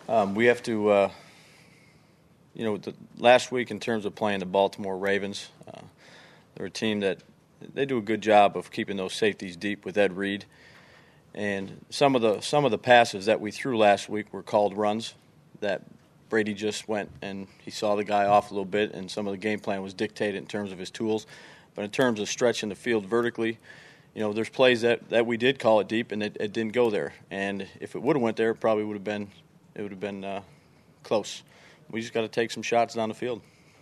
We have to, last week in terms of playing the Baltimore Ravens, they're a team that they do a good job of keeping those safeties deep with Ed Reed. And some of the passes that we threw last week were called runs that Brady just went and he saw the guy off a little bit, and some of the game plan was dictated in terms of his tools. But in terms of stretching the field vertically, there's plays that we did call it deep, and it didn't go there. And if it would have went there, it probably would have been close. We just got to take some shots down the field.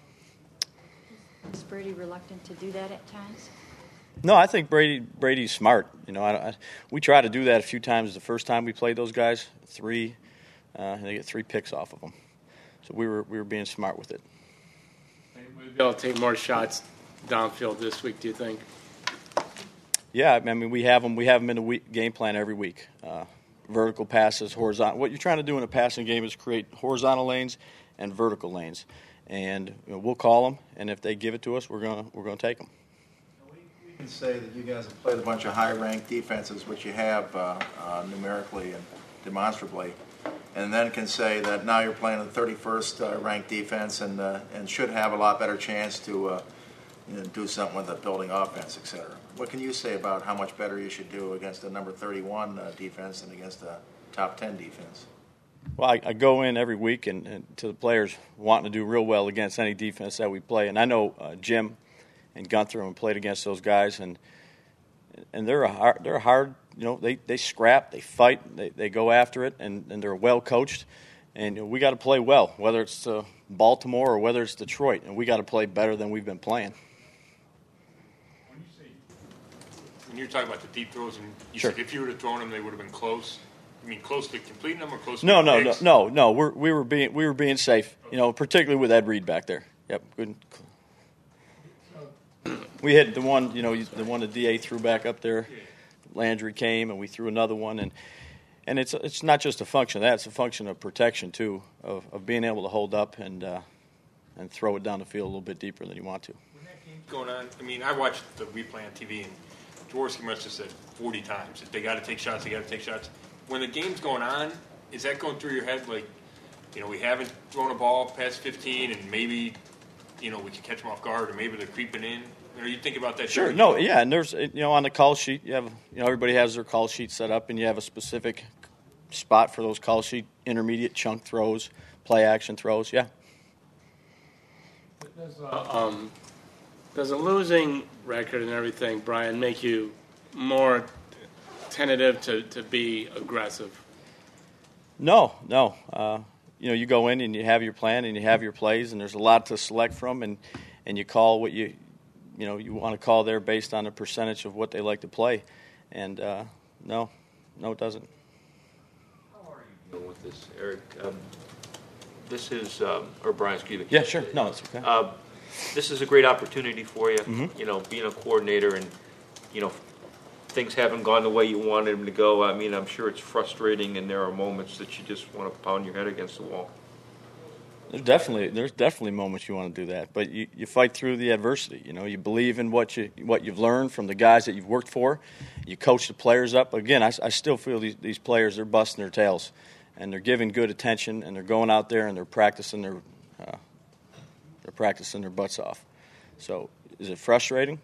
Is Brady reluctant to do that at times? No, I think Brady's smart. We tried to do that a few times the first time we played those guys. They get 3 picks off of them. So we were being smart with it. We'll be able to take more shots downfield this week, do you think? Yeah, I mean we have them in the game plan every week. Vertical passes, horizontal. What you're trying to do in a passing game is create horizontal lanes and vertical lanes, and we'll call them. And if they give it to us, we're gonna take them. We can say that you guys have played a bunch of high-ranked defenses, which you have numerically and demonstrably, and then can say that now you're playing a 31st ranked defense and should have a lot better chance to do something with the building offense, etc. What can you say about how much better you should do against a number 31 defense than against a top 10 defense? Well, I go in every week and to the players wanting to do real well against any defense that we play, and I know Jim and Gunther have played against those guys, and they're hard. They scrap, they fight, they go after it, and they're well coached, and we got to play well, whether it's Baltimore or whether it's Detroit, and we got to play better than we've been playing. When you're talking about the deep throws, and you Sure. said if you would have thrown them, they would have been close. You mean close to completing them or close to No. picks? We were being safe. Particularly with Ed Reed back there. Yep, good. We hit the one, the one the DA threw back up there. Landry came, and we threw another one, and it's not just a function of that; it's a function of protection too, of being able to hold up and throw it down the field a little bit deeper than you want to. When that game's going on, I mean, I watched the replay on TV, and Jaworski must have said 40 times that they got to take shots, they got to take shots. When the game's going on, is that going through your head like, we haven't thrown a ball past 15, and maybe, we can catch them off guard, or maybe they're creeping in? You think about that? Sure. No. Yeah. And there's, on the call sheet, you have, everybody has their call sheet set up, and you have a specific spot for those call sheet intermediate chunk throws, play action throws. Yeah. Does a losing record and everything, Brian, make you more tentative to be aggressive? No. You go in and you have your plan and you have your plays, and there's a lot to select from, and you call what you want to call there based on the percentage of what they like to play. And no, it doesn't. How are you dealing with this, Eric? This is, or Brian, excuse me. Yeah, sure. No, it's okay. This is a great opportunity for you, Mm-hmm. Being a coordinator, and, things haven't gone the way you wanted them to go. I mean, I'm sure it's frustrating, and there are moments that you just want to pound your head against the wall. There's definitely moments you want to do that, but you fight through the adversity. You believe in what you've learned from the guys that you've worked for. You coach the players up. Again, I still feel these players, they're busting their tails, and they're giving good attention, and they're going out there and they're practicing their butts off. So is it frustrating?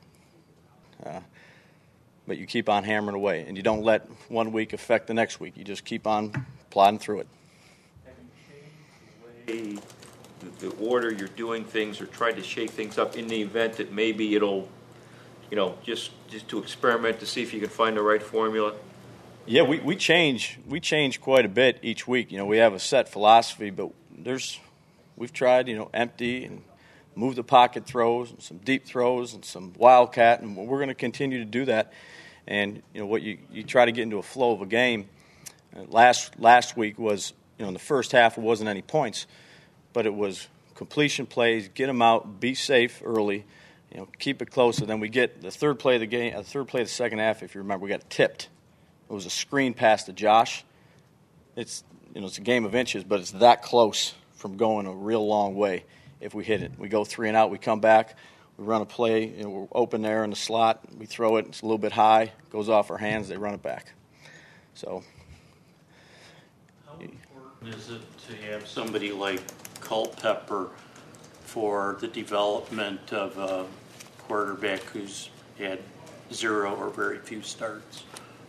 But you keep on hammering away, and you don't let 1 week affect the next week. You just keep on plodding through it. Have you changed the order you're doing things, or tried to shake things up in the event that maybe it'll, just to experiment to see if you can find the right formula? Yeah, we change quite a bit each week. We have a set philosophy, but we've tried, empty and move the pocket throws and some deep throws and some wildcat, and we're going to continue to do that. And what you try to get into a flow of a game. Last week was, in the first half it wasn't any points, but it was completion plays, get them out, be safe early, keep it close. And then we get the third play of the game, the third play of the second half. If you remember, we got tipped. It was a screen pass to Josh. It's a game of inches, but it's that close from going a real long way. If we hit it, we go 3 and out. We come back. We run a play, we're open there in the slot. We throw it. It's a little bit high. Goes off our hands. They run it back. So. How important is it to have somebody like Culpepper for the development of a quarterback who's had 0 or very few starts?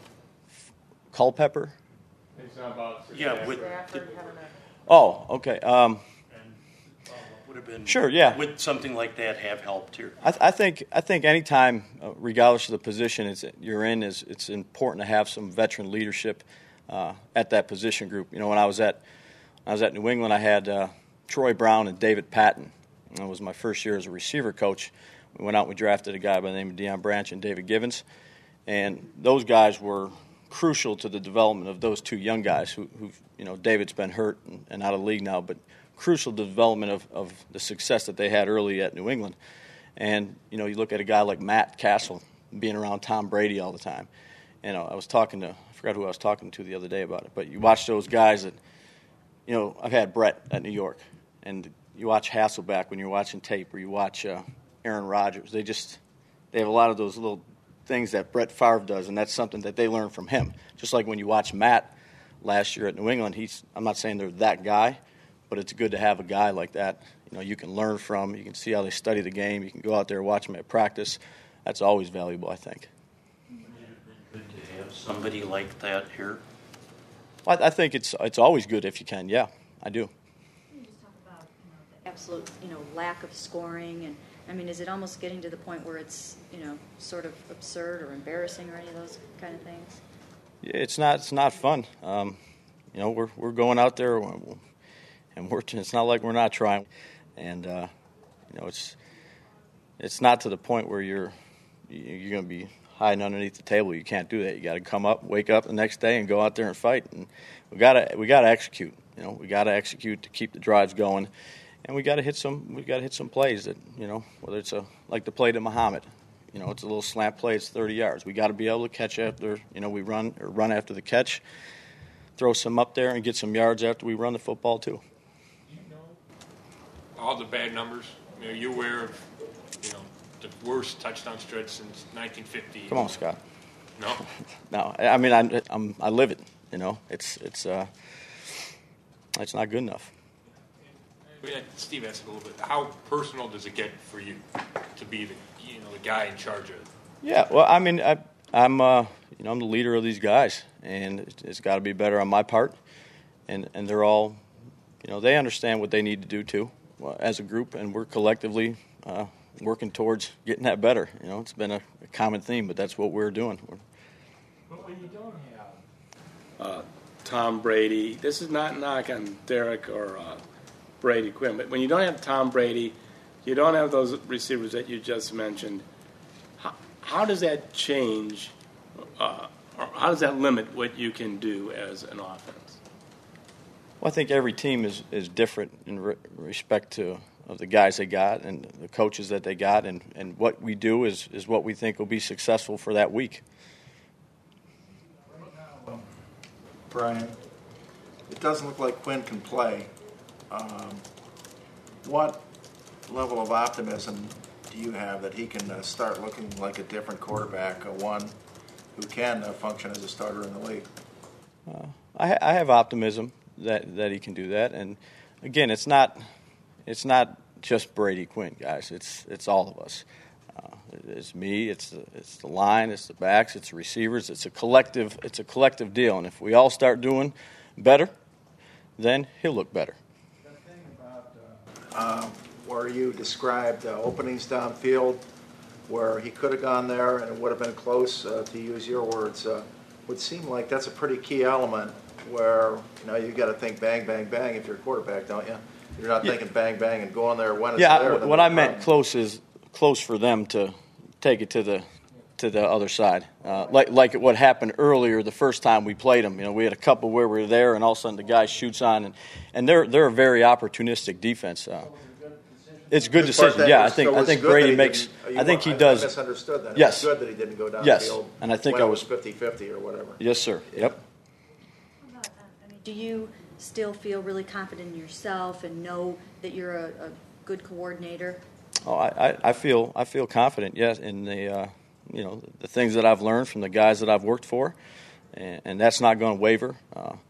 Culpepper? It's not about Yeah, with, Oh, okay. would have been Sure, yeah. Would something like that have helped here? I think anytime, regardless of the position you're in, it's important to have some veteran leadership at that position group. You know, when I was at New England, I had Troy Brown and David Patton. That was my first year as a receiver coach. We went out and we drafted a guy by the name of Deion Branch and David Givens, and those guys were crucial to the development of those two young guys who you know, David's been hurt and out of the league now, but crucial to the development of the success that they had early at New England. And, you know, you look at a guy like Matt Castle being around Tom Brady all the time. And I forgot who I was talking to the other day about it, but you watch those guys that, you know, I've had Brett at New York, and you watch Hasselbeck when you're watching tape, or you watch Aaron Rodgers. They have a lot of those little things that Brett Favre does, and that's something that they learn from him. Just like when you watch Matt last year at New England, I'm not saying they're that guy, but it's good to have a guy like that. You know, you can learn from, you can see how they study the game, you can go out there and watch them at practice. That's always valuable, I think. Good to have somebody like that here. Well, I think it's always good if you can. Yeah, I do. Can you just talk about, you know, the absolute, you know, lack of scoring, and I mean, is it almost getting to the point where it's, you know, sort of absurd or embarrassing or any of those kind of things? Yeah, it's not fun. You know, we're going out there and it's not like we're not trying, and you know, it's not to the point where you're going to be hiding underneath the table. You can't do that. You got to come up, wake up the next day, and go out there and fight. And we got to execute. You know, we got to execute to keep the drives going. And we got to hit some plays that, you know, whether it's like the play to Muhammad, you know, it's a little slant play, it's 30 yards. We got to be able to catch after, you know, we run after the catch, throw some up there and get some yards after we run the football too. You know all the bad numbers. You know, you're aware of, you know, the worst touchdown stretch since 1950. Come on, Scott. No. No, I mean I live it. You know, it's not good enough. Steve asked a little bit. How personal does it get for you to be the guy in charge of it? Yeah, well, I mean, I'm the leader of these guys, and it's got to be better on my part. And they're all, you know, they understand what they need to do too, as a group, and we're collectively working towards getting that better. You know, it's been a common theme, but that's what we're doing. But when you don't have Tom Brady, this is not a knock on Derek or Brady Quinn, but when you don't have Tom Brady, you don't have those receivers that you just mentioned. How does that change, or how does that limit what you can do as an offense? Well, I think every team is different in respect to of the guys they got and the coaches that they got, and what we do is what we think will be successful for that week. Brian, it doesn't look like Quinn can play. What level of optimism do you have that he can start looking like a different quarterback, one who can function as a starter in the league? I have optimism that he can do that, and again, it's not just Brady Quinn, guys. It's all of us. It's me. It's the line. It's the backs. It's the receivers. It's a collective deal, and if we all start doing better, then he'll look better. Where you described openings downfield, where he could have gone there and it would have been close, to use your words, would seem like that's a pretty key element where, you know, you got to think bang, bang, bang if you're a quarterback, don't you? You're not thinking bang, bang and going there when it's there. Yeah, what I meant close is close for them to take it to the other side. Like what happened earlier the first time we played them. You know, we had a couple where we were there, and all of a sudden the guy shoots on, and they're a very opportunistic defense. It's a good decision. Yeah, I think Brady makes. I think he does. I misunderstood that. Yes. It's good that he didn't go downfield. Yes, and I think when I it was 50-50 or whatever. Yes, sir. Yep. I mean, do you still feel really confident in yourself and know that you're a good coordinator? Oh, I feel confident. Yes, in the the things that I've learned from the guys that I've worked for, and that's not going to waver.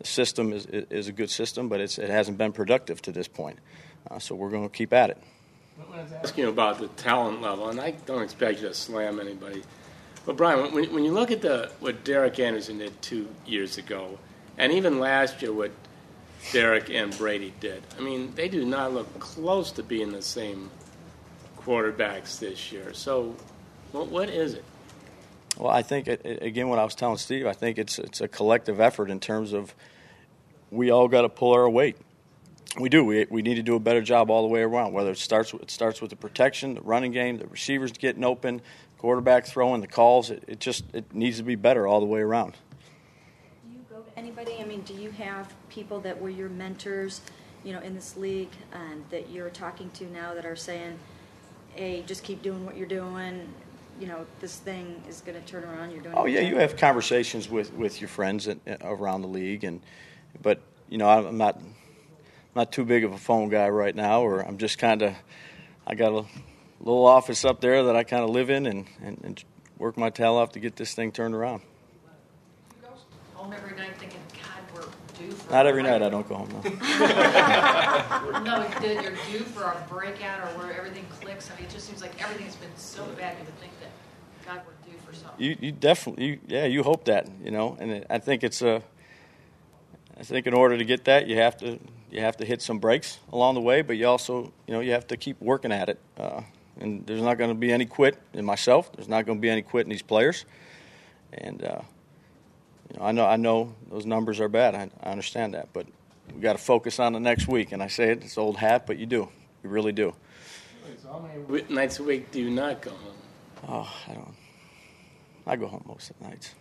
The system is a good system, but it hasn't been productive to this point. So we're going to keep at it. I was asking you about the talent level, and I don't expect you to slam anybody. But, Brian, when you look at what Derek Anderson did 2 years ago, and even last year what Derek and Brady did, I mean, they do not look close to being the same quarterbacks this year. So what is it? Well, I think, again, what I was telling Steve, I think it's a collective effort in terms of we all got to pull our weight. We do. We need to do a better job all the way around, whether it starts with the protection, the running game, the receivers getting open, quarterback throwing, the calls. It needs to be better all the way around. Do you go to anybody? I mean, do you have people that were your mentors, in this league, and that you're talking to now that are saying, hey, just keep doing what you're doing, this thing is going to turn around, you're doing it? Oh, yeah, you have conversations with your friends around the league, but I'm not too big of a phone guy right now, or I'm just I got a little office up there that I kind of live in and work my tail off to get this thing turned around. You go home every night thinking, God, we're due for Not every night I don't go home, no. No, you're due for a breakout or where everything clicks. I mean, it just seems like everything's been so bad you would think that, God, we're due for something. You definitely, you hope that, and I think I think in order to get that, you have to hit some breaks along the way, but you also, you have to keep working at it. And there's not going to be any quit in myself. There's not going to be any quit in these players. And I know those numbers are bad. I understand that, but we got to focus on the next week. And I say it's old hat, but you do. You really do. So how many nights a week do you not go home? Oh, I go home most of the nights.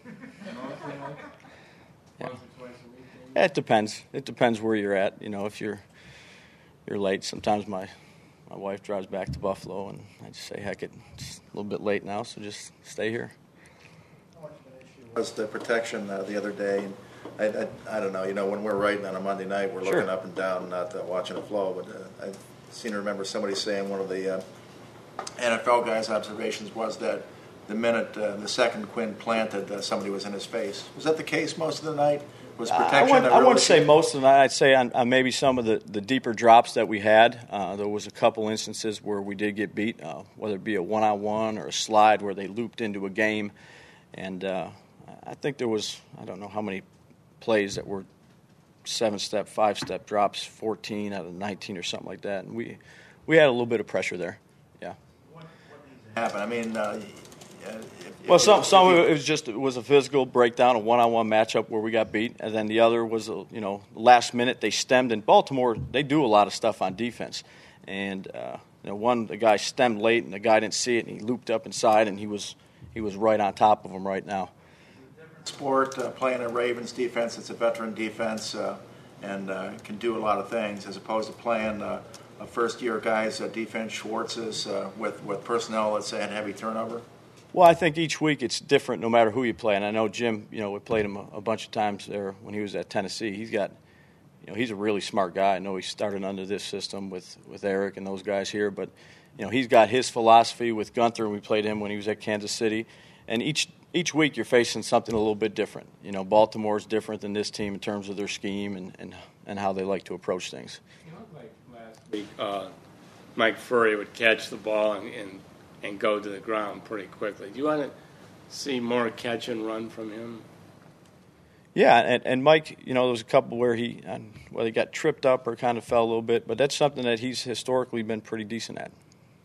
Yeah. It depends. It depends where you're at. If you're late, sometimes my wife drives back to Buffalo, and I just say, heck, it's a little bit late now, so just stay here. Was the protection the other day? I don't know. When we're writing on a Monday night, we're looking up and down, not watching the flow. But I seem to remember somebody saying one of the NFL guys' observations was that the minute the second Quinn planted, somebody was in his face. Was that the case most of the night? Was protection? I wouldn't say most of the night. I'd say on maybe some of the deeper drops that we had, there was a couple instances where we did get beat, whether it be a one-on-one or a slide where they looped into a game. And I think there was, I don't know how many plays that were 7-step, 5-step drops, 14 out of 19 or something like that. And we had a little bit of pressure there. Yeah. What needs to happen? I mean, well, some of it was a physical breakdown, a one-on-one matchup where we got beat, and then the other was last minute they stemmed. And Baltimore, they do a lot of stuff on defense, and the guy stemmed late and the guy didn't see it and he looped up inside and he was right on top of him right now. Sport playing a Ravens defense, it's a veteran defense and can do a lot of things as opposed to playing a first-year guy's defense, Schwartz's with personnel that had heavy turnover. Well, I think each week it's different no matter who you play. And I know Jim, we played him a bunch of times there when he was at Tennessee. He's a really smart guy. I know he started under this system with Eric and those guys here. But, he's got his philosophy with Gunther, and we played him when he was at Kansas City. And each week you're facing something a little bit different. Baltimore's different than this team in terms of their scheme and how they like to approach things. Like last week, Mike Furry would catch the ball and go to the ground pretty quickly. Do you want to see more catch and run from him? Yeah, and Mike, there was a couple where he got tripped up or kind of fell a little bit, but that's something that he's historically been pretty decent at.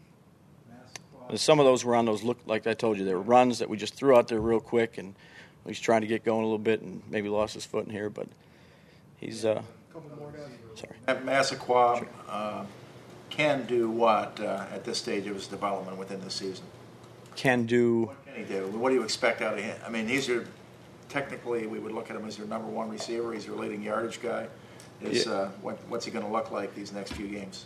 And some of those were on those, like I told you, they were runs that we just threw out there real quick, and he's trying to get going a little bit and maybe lost his foot in here, but he's sorry. Massaquoi can do what at this stage of his development within the season? Can do. What can he do? What do you expect out of him? I mean, technically we would look at him as your number one receiver. He's your leading yardage guy. What's he going to look like these next few games?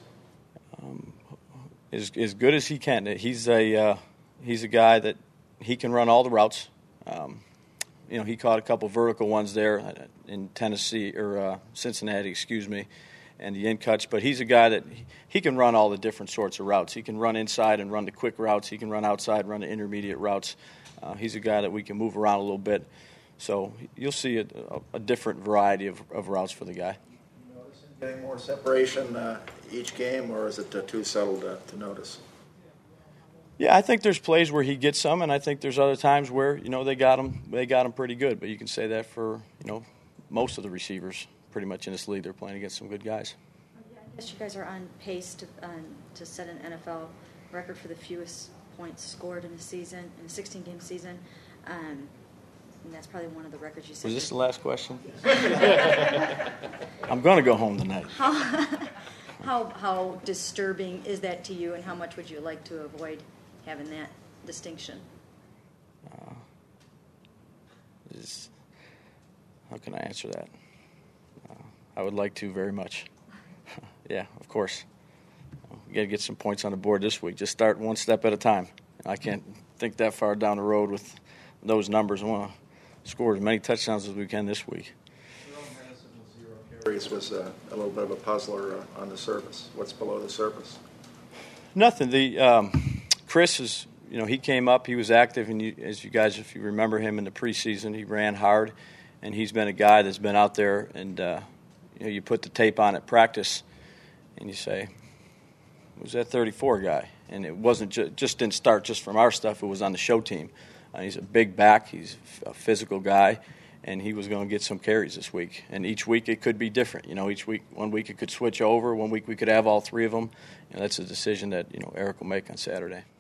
As good as he can. He's a guy that he can run all the routes. He caught a couple vertical ones there in Tennessee or Cincinnati, excuse me, and the in cuts. But he's a guy that he can run all the different sorts of routes. He can run inside and run the quick routes. He can run outside, run the intermediate routes. He's a guy that we can move around a little bit. So you'll see a different variety of routes for the guy. Getting more separation each game, or is it too subtle to notice? Yeah, I think there's plays where he gets some, and I think there's other times where they got him pretty good. But you can say that for most of the receivers pretty much in this league. They're playing against some good guys. I guess you guys are on pace to set an NFL record for the fewest points scored in a season, in a 16-game season. And that's probably one of the records you set. Was this the last question? I'm going to go home tonight. How disturbing is that to you, and how much would you like to avoid having that distinction? How can I answer that? I would like to very much. Yeah, of course. We got to get some points on the board this week. Just start one step at a time. I can't think that far down the road with those numbers. I want to score as many touchdowns as we can this week. Carries was a little bit of a puzzler on the surface. What's below the surface? Nothing. Chris is, he came up, he was active, and as you guys, if you remember him in the preseason, he ran hard, and he's been a guy that's been out there, and you put the tape on at practice, and you say, who's that 34 guy? And it wasn't just didn't start just from our stuff. It was on the show team. He's a big back. He's a physical guy, and he was going to get some carries this week. And each week it could be different. Each week, one week it could switch over. One week we could have all three of them. That's a decision that Eric will make on Saturday.